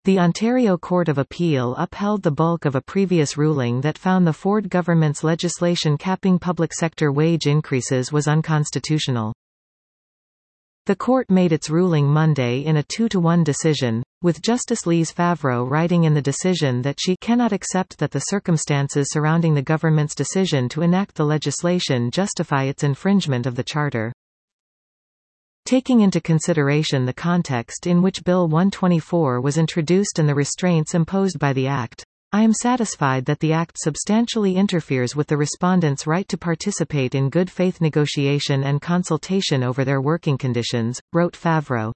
The Ontario Court of Appeal upheld the bulk of a previous ruling that found the Ford government's legislation capping public sector wage increases was unconstitutional. The court made its ruling Monday in a 2-1 decision, with Justice Lise Favreau writing in the decision that she cannot accept that the circumstances surrounding the government's decision to enact the legislation justify its infringement of the Charter. Taking into consideration the context in which Bill 124 was introduced and the restraints imposed by the Act, I am satisfied that the Act substantially interferes with the respondents' right to participate in good faith negotiation and consultation over their working conditions, wrote Favreau.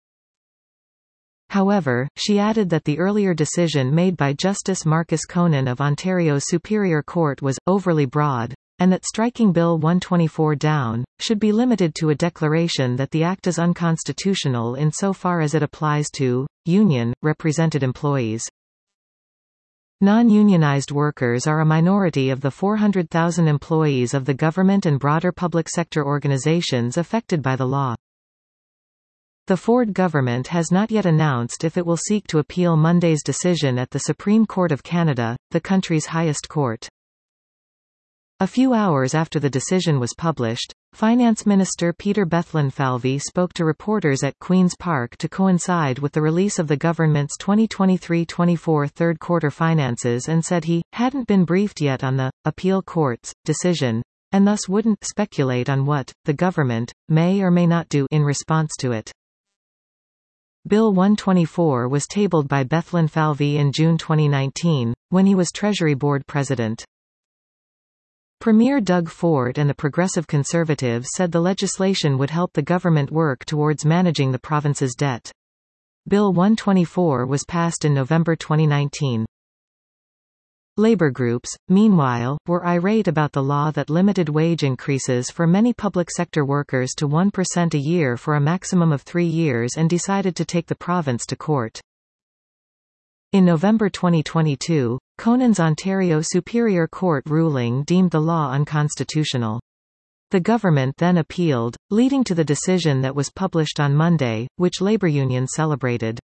However, she added that the earlier decision made by Justice Marcus Conan of Ontario's Superior Court was overly broad, and that striking Bill 124 down should be limited to a declaration that the Act is unconstitutional insofar as it applies to union-represented employees. Non-unionized workers are a minority of the 400,000 employees of the government and broader public sector organizations affected by the law. The Ford government has not yet announced if it will seek to appeal Monday's decision at the Supreme Court of Canada, the country's highest court. A few hours after the decision was published, Finance Minister Peter Bethlenfalvy spoke to reporters at Queen's Park to coincide with the release of the government's 2023-24 third-quarter finances and said he hadn't been briefed yet on the appeal court's decision, and thus wouldn't speculate on what the government may or may not do in response to it. Bill 124 was tabled by Bethlenfalvy in June 2019, when he was Treasury Board President. Premier Doug Ford and the Progressive Conservatives said the legislation would help the government work towards managing the province's debt. Bill 124 was passed in November 2019. Labor groups, meanwhile, were irate about the law that limited wage increases for many public sector workers to 1% a year for a maximum of 3 years and decided to take the province to court. In November 2022, Conan's Ontario Superior Court ruling deemed the law unconstitutional. The government then appealed, leading to the decision that was published on Monday, which labor unions celebrated.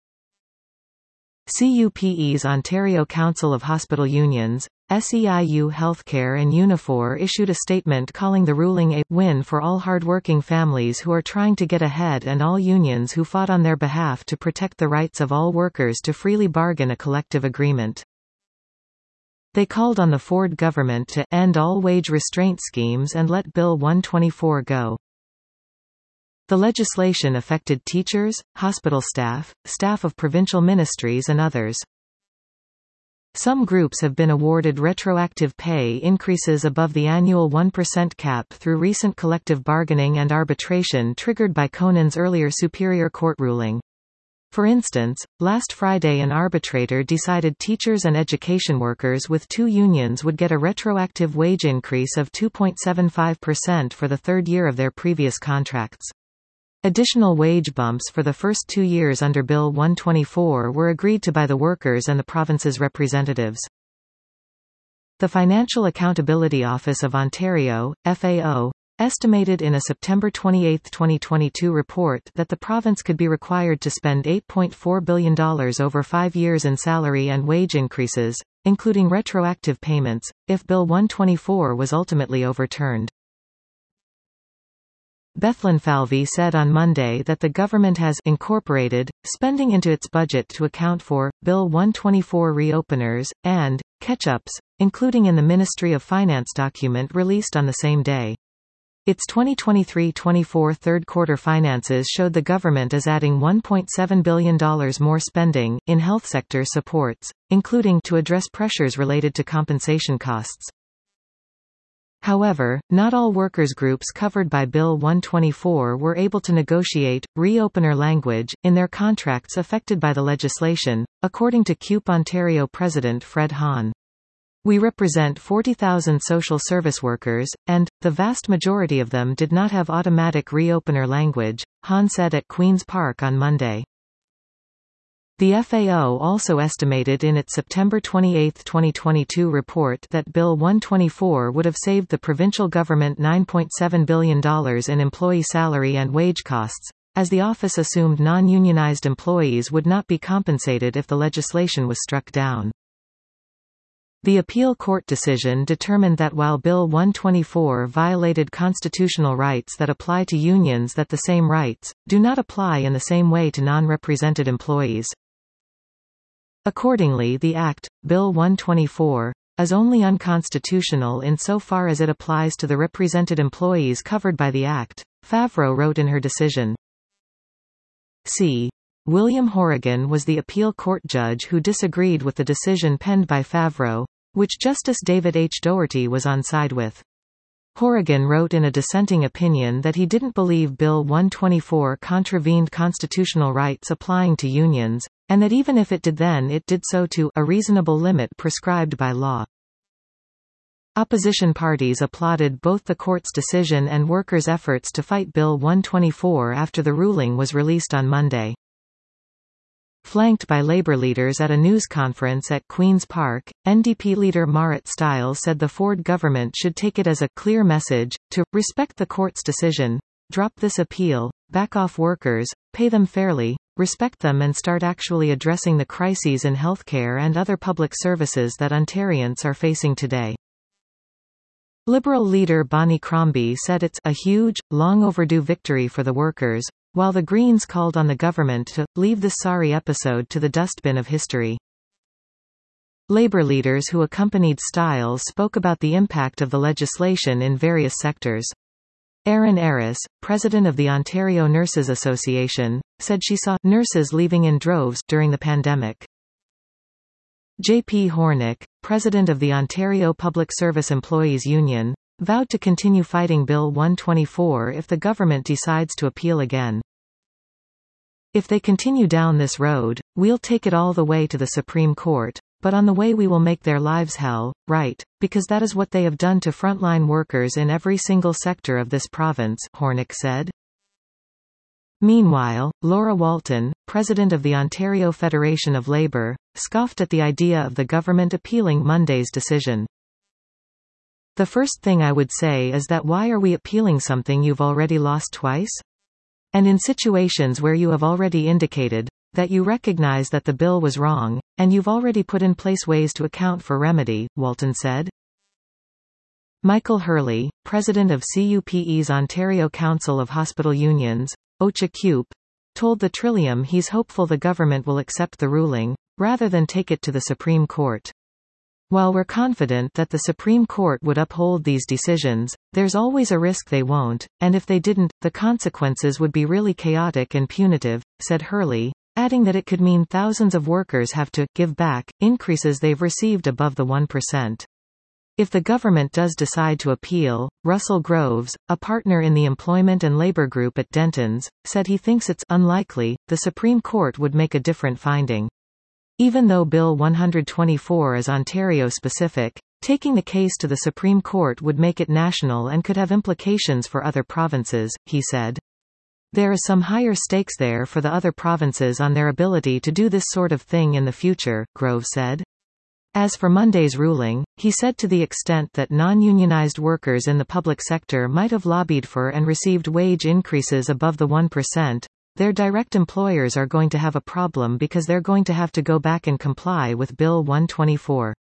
CUPE's Ontario Council of Hospital Unions, SEIU Healthcare and Unifor issued a statement calling the ruling a win for all hardworking families who are trying to get ahead and all unions who fought on their behalf to protect the rights of all workers to freely bargain a collective agreement. They called on the Ford government to end all wage restraint schemes and let Bill 124 go. The legislation affected teachers, hospital staff, staff of provincial ministries and others. Some groups have been awarded retroactive pay increases above the annual 1% cap through recent collective bargaining and arbitration triggered by Conan's earlier Superior Court ruling. For instance, last Friday an arbitrator decided teachers and education workers with 2 unions would get a retroactive wage increase of 2.75% for the third year of their previous contracts. Additional wage bumps for the first 2 years under Bill 124 were agreed to by the workers and the province's representatives. The Financial Accountability Office of Ontario, FAO, estimated in a September 28, 2022 report that the province could be required to spend $8.4 billion over 5 years in salary and wage increases, including retroactive payments, if Bill 124 was ultimately overturned. Bethlenfalvy said on Monday that the government has incorporated spending into its budget to account for Bill 124 reopeners and catch-ups, including in the Ministry of Finance document released on the same day. Its 2023-24 third-quarter finances showed the government is adding $1.7 billion more spending in health sector supports, including to address pressures related to compensation costs. However, not all workers' groups covered by Bill 124 were able to negotiate reopener language in their contracts affected by the legislation, according to CUPE Ontario President Fred Hahn. We represent 40,000 social service workers, and the vast majority of them did not have automatic reopener language, Hahn said at Queen's Park on Monday. The FAO also estimated in its September 28, 2022 report that Bill 124 would have saved the provincial government $9.7 billion in employee salary and wage costs, as the office assumed non-unionized employees would not be compensated if the legislation was struck down. The appeal court decision determined that while Bill 124 violated constitutional rights that apply to unions, that the same rights do not apply in the same way to non-represented employees. Accordingly, the Act, Bill 124, is only unconstitutional insofar as it applies to the represented employees covered by the Act, Favreau wrote in her decision. C. William Horrigan was the appeal court judge who disagreed with the decision penned by Favreau, which Justice David H. Doherty was on side with. Horrigan wrote in a dissenting opinion that he didn't believe Bill 124 contravened constitutional rights applying to unions, and that even if it did, then it did so to a reasonable limit prescribed by law. Opposition parties applauded both the court's decision and workers' efforts to fight Bill 124 after the ruling was released on Monday. Flanked by labor leaders at a news conference at Queen's Park, NDP leader Marit Stiles said the Ford government should take it as a clear message to respect the court's decision, drop this appeal, back off workers, pay them fairly, respect them, and start actually addressing the crises in healthcare and other public services that Ontarians are facing today. Liberal leader Bonnie Crombie said it's a huge, long overdue victory for the workers, while the Greens called on the government to leave this sorry episode to the dustbin of history. Labor leaders who accompanied Stiles spoke about the impact of the legislation in various sectors. Erin Arris, president of the Ontario Nurses Association, said she saw nurses leaving in droves during the pandemic. J.P. Hornick, president of the Ontario Public Service Employees Union, vowed to continue fighting Bill 124 if the government decides to appeal again. If they continue down this road, we'll take it all the way to the Supreme Court, but on the way we will make their lives hell, right, because that is what they have done to frontline workers in every single sector of this province, Hornick said. Meanwhile, Laura Walton, president of the Ontario Federation of Labour, scoffed at the idea of the government appealing Monday's decision. The first thing I would say is that why are we appealing something you've already lost twice? And in situations where you have already indicated that you recognize that the bill was wrong, and you've already put in place ways to account for remedy, Walton said. Michael Hurley, president of CUPE's Ontario Council of Hospital Unions, OCHA CUPE, told the Trillium he's hopeful the government will accept the ruling, rather than take it to the Supreme Court. While we're confident that the Supreme Court would uphold these decisions, there's always a risk they won't, and if they didn't, the consequences would be really chaotic and punitive, said Hurley, adding that it could mean thousands of workers have to give back increases they've received above the 1%. If the government does decide to appeal, Russell Groves, a partner in the Employment and Labour Group at Dentons, said he thinks it's unlikely the Supreme Court would make a different finding. Even though Bill 124 is Ontario-specific, taking the case to the Supreme Court would make it national and could have implications for other provinces, he said. There is some higher stakes there for the other provinces on their ability to do this sort of thing in the future, Groves said. As for Monday's ruling, he said to the extent that non-unionized workers in the public sector might have lobbied for and received wage increases above the 1%, their direct employers are going to have a problem because they're going to have to go back and comply with Bill 124.